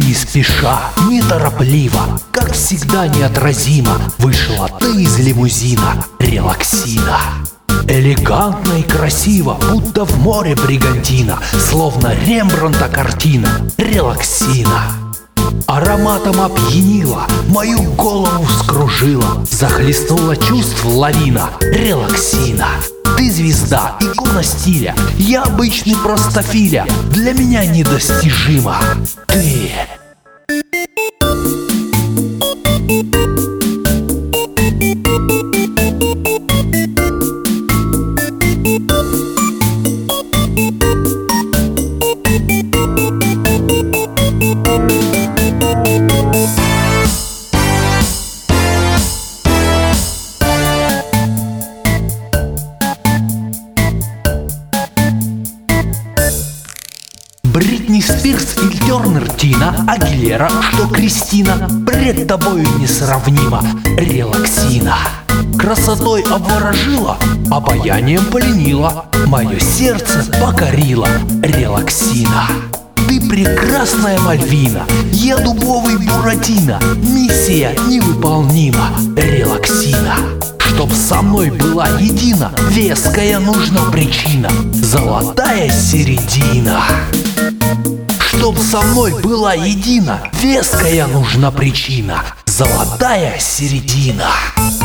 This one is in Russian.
не спеша, неторопливо, как всегда неотразимо вышла ты из лимузина Релаксина. Элегантно и красиво, будто в море бригантина, словно Рембрандта картина Релаксина. Ароматом опьянила, мою голову вскружила, захлестнула чувств лавина Релаксина. Ты звезда, икона стиля, я обычный простофиля, для меня недостижима ты. Бритни Спирс, Тиль Тернер, Тина Агилера, что Кристина, пред тобою несравнима Релаксина. Красотой обворожила, обаянием пленила, мое сердце покорила Релаксина. Ты прекрасная Мальвина, я дубовый Буратино, миссия невыполнима Релаксина. Чтоб со мной была едина, веская нужна причина, золотая середина. Чтоб со мной была едина, веская нужна причина, золотая середина.